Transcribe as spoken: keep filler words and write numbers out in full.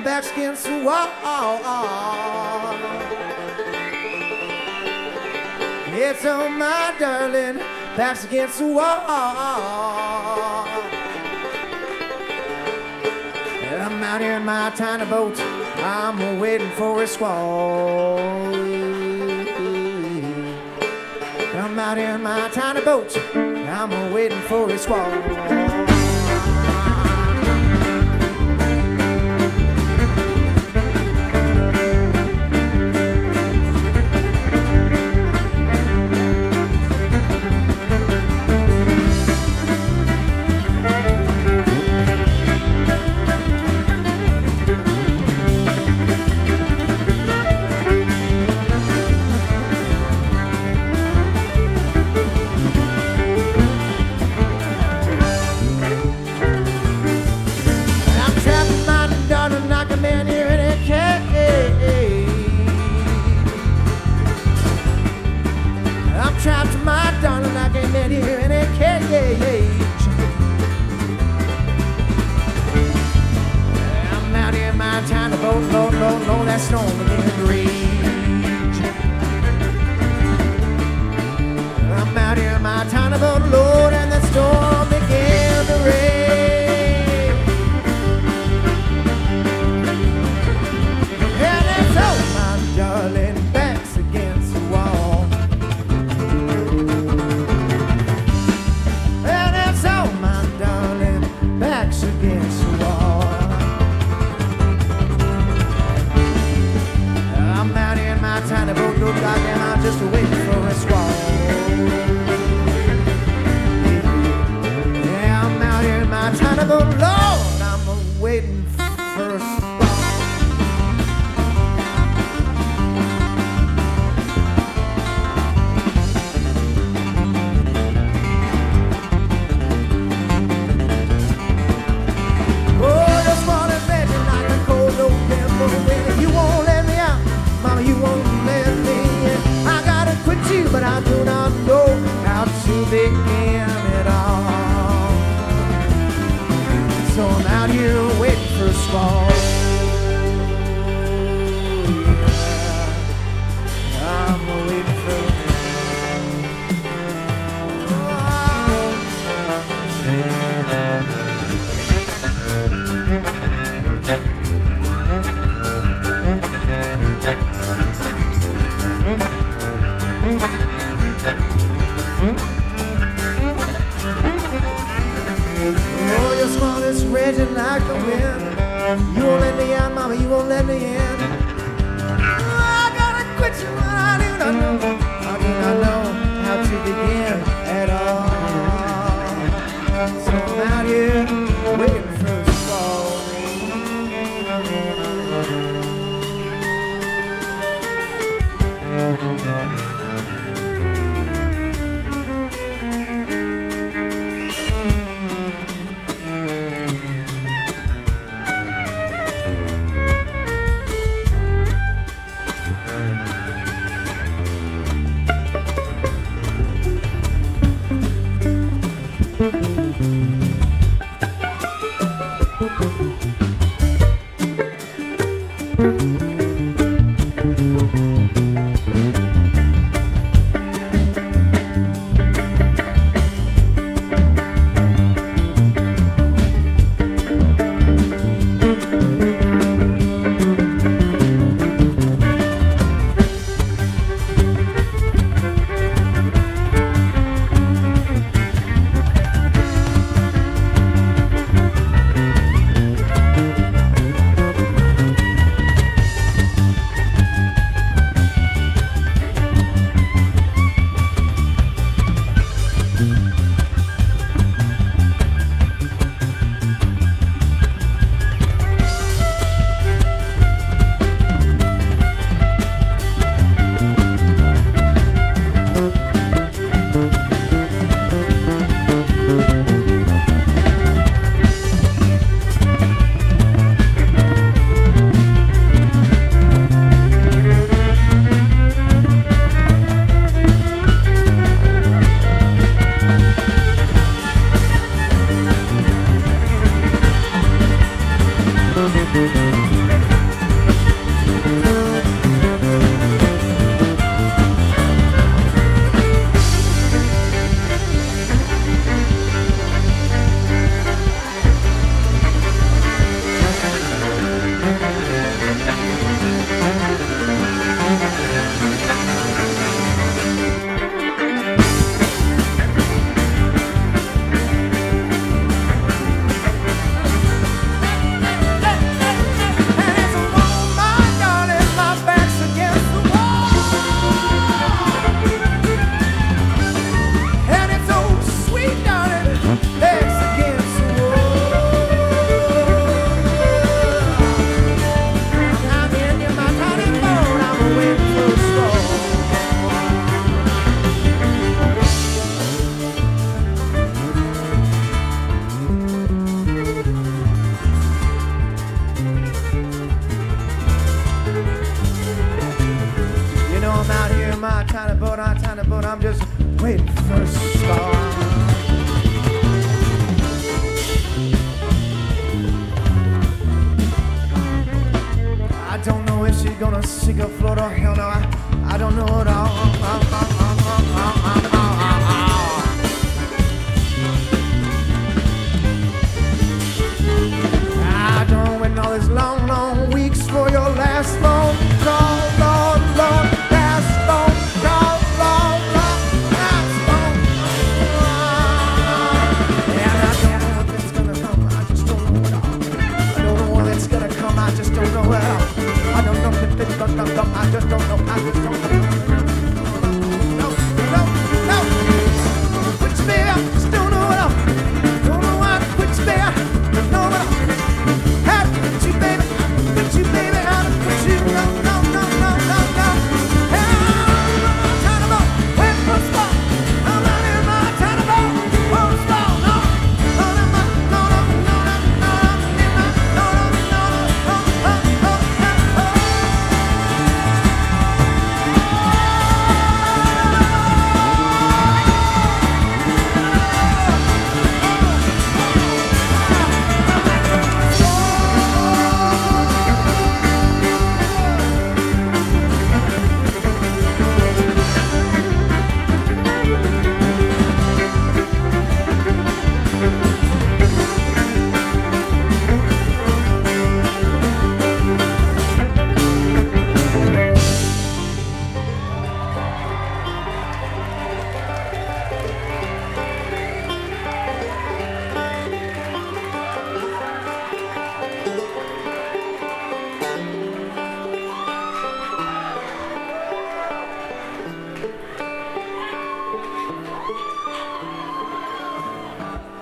back's against the wall. It's on my darling, back's against the wall. I'm out here in my tiny boat, I'm waiting for a squall. I'm out here in my tiny boat, I'm waiting for a squall. Trapped my darling, I can't let here in a cage. I'm out here in my tiny boat, Lord, Lord, Lord, that storm began to rage. I'm out here in my tiny boat, Lord, and the storm began to rage. And it's all my darling, backs against the wall. Against the wall. I'm out here in my tiny boat, no goddamn, I'm just waiting for a squall. Yeah, I'm out here in my tiny boat, Lord, I'm waiting for a squall. But I do not know how to begin it all. So I'm out here waiting for a squall. Yeah. I'm waiting for oh, your squall is raging like the wind. You won't let me out, mama, you won't let me in. Oh, I gotta quit you, but I do not know. I do not know how to begin at all. So I'm out here waiting for a squall. in my tiny boat, my tiny boat, I'm just waiting for a star. I don't know if she's gonna sink or float or hell no, I, I don't know at all. I don't wait all these long, long weeks for your last phone call, Lord, Lord, last phone call, Lord, Lord, last phone call. And I don't know if it's gonna come, I just don't know at all. I don't know when it's gonna come, I just don't know at all. I don't know if it's gonna come, I just don't know, I just don't know.